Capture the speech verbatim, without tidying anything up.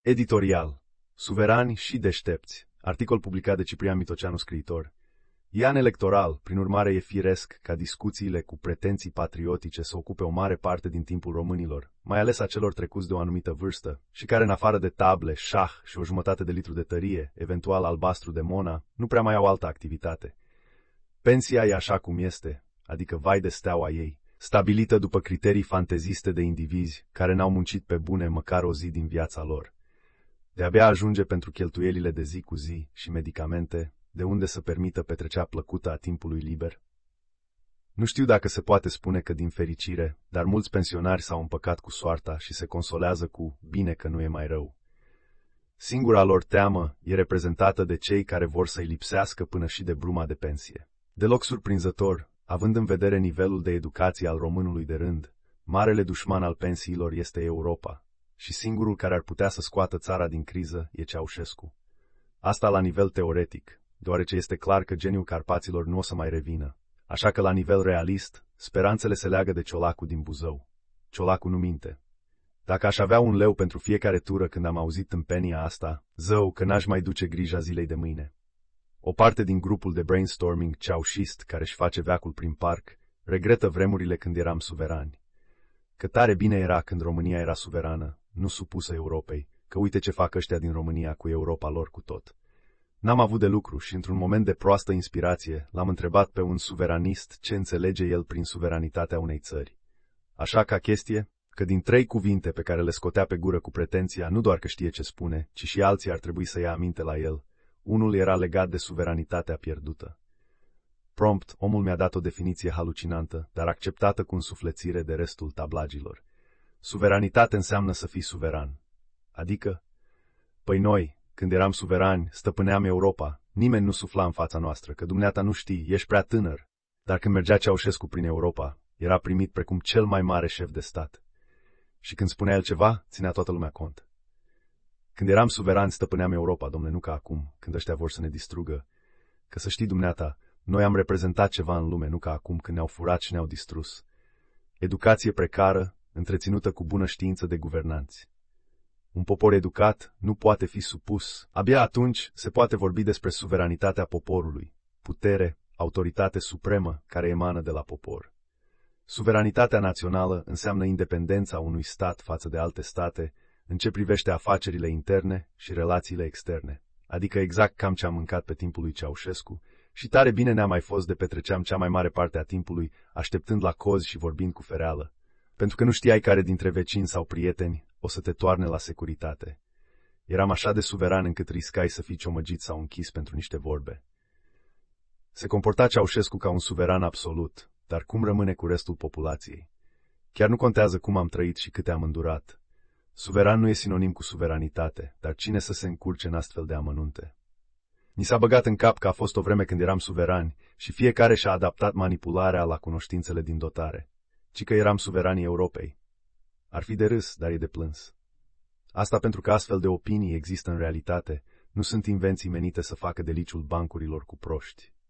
Editorial. Suverani și deștepți. Articol publicat de Ciprian Mitoceanu, scriitor. E an electoral, prin urmare e firesc ca discuțiile cu pretenții patriotice să ocupe o mare parte din timpul românilor, mai ales a celor trecuți de o anumită vârstă, și care în afară de table, șah și o jumătate de litru de tărie, eventual albastru de Mona, nu prea mai au altă activitate. Pensia e așa cum este, adică vai de steaua ei, stabilită după criterii fanteziste de indivizi care n-au muncit pe bune măcar o zi din viața lor. De-abia ajunge pentru cheltuielile de zi cu zi și medicamente, de unde să permită petrecerea plăcută a timpului liber? Nu știu dacă se poate spune că din fericire, dar mulți pensionari s-au împăcat cu soarta și se consolează cu bine că nu e mai rău. Singura lor teamă e reprezentată de cei care vor să-i lipsească până și de bruma de pensie. Deloc surprinzător, având în vedere nivelul de educație al românului de rând, marele dușman al pensiilor este Europa, și singurul care ar putea să scoată țara din criză e Ceaușescu. Asta la nivel teoretic, deoarece este clar că geniul Carpaților nu o să mai revină. Așa că la nivel realist, speranțele se leagă de Ciolacu din Buzău. Ciolacu nu minte. Dacă aș avea un leu pentru fiecare tură când am auzit tâmpenia asta, zău că n-aș mai duce grija zilei de mâine. O parte din grupul de brainstorming ceaușist care își face veacul prin parc, regretă vremurile când eram suverani. Că tare bine era când România era suverană, nu supusă Europei, că uite ce fac ăștia din România cu Europa lor cu tot. N-am avut de lucru și într-un moment de proastă inspirație l-am întrebat pe un suveranist ce înțelege el prin suveranitatea unei țări. Așa ca chestie, că din trei cuvinte pe care le scotea pe gură cu pretenția nu doar că știe ce spune, ci și alții ar trebui să ia aminte la el, unul era legat de suveranitatea pierdută. Prompt, omul mi-a dat o definiție halucinantă, dar acceptată cu însuflețire de restul tablagilor. Suveranitate înseamnă să fii suveran. Adică? Păi noi, când eram suverani, stăpâneam Europa, nimeni nu sufla în fața noastră, că dumneata nu știi, ești prea tânăr. Dar când mergea Ceaușescu prin Europa, era primit precum cel mai mare șef de stat. Și când spunea el ceva, ținea toată lumea cont. Când eram suverani, stăpâneam Europa, domnule, nu ca acum, când ăștia vor să ne distrugă. Că să știi dumneata, noi am reprezentat ceva în lume, nu ca acum când ne-au furat și ne-au distrus. Educație precară, întreținută cu bună știință de guvernanți. Un popor educat nu poate fi supus. Abia atunci se poate vorbi despre suveranitatea poporului, putere, autoritate supremă care emană de la popor. Suveranitatea națională înseamnă independența unui stat față de alte state în ce privește afacerile interne și relațiile externe, adică exact cam ce am mâncat pe timpul lui Ceaușescu, și tare bine ne-a mai fost de petreceam cea mai mare parte a timpului așteptând la cozi și vorbind cu fereală, pentru că nu știai care dintre vecini sau prieteni o să te toarne la securitate. Eram așa de suveran încât riscai să fii ciomăgit sau închis pentru niște vorbe. Se comporta Ceaușescu ca un suveran absolut, dar cum rămâne cu restul populației? Chiar nu contează cum am trăit și câte am îndurat. Suveran nu e sinonim cu suveranitate, dar cine să se încurce în astfel de amănunte? Ni s-a băgat în cap că a fost o vreme când eram suverani și fiecare și-a adaptat manipularea la cunoștințele din dotare, ci că eram suveranii Europei. Ar fi de râs, dar e de plâns. Asta pentru că astfel de opinii există în realitate, nu sunt invenții menite să facă deliciul bancurilor cu proști.